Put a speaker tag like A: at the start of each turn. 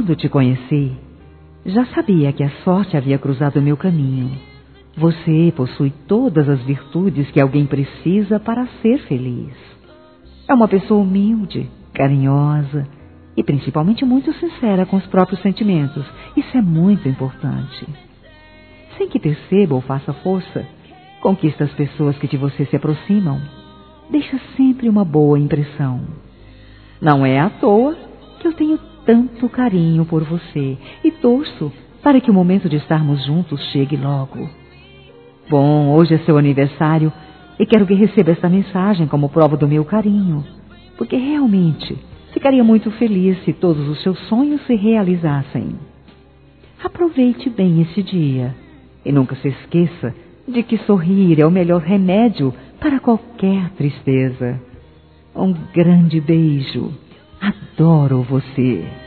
A: Quando te conheci, já sabia que a sorte havia cruzado meu caminho. Você possui todas as virtudes que alguém precisa para ser feliz. É uma pessoa humilde, carinhosa e principalmente muito sincera com os próprios sentimentos. Isso é muito importante. Sem que perceba ou faça força, conquista as pessoas que de você se aproximam. Deixa sempre uma boa impressão. Não é à toa que eu tenho tanto carinho por você e torço para que o momento de estarmos juntos chegue logo. Bom, hoje é seu aniversário e quero que receba esta mensagem como prova do meu carinho, porque realmente ficaria muito feliz se todos os seus sonhos se realizassem. Aproveite bem esse dia e nunca se esqueça de que sorrir é o melhor remédio para qualquer tristeza. Um grande beijo. Adoro você.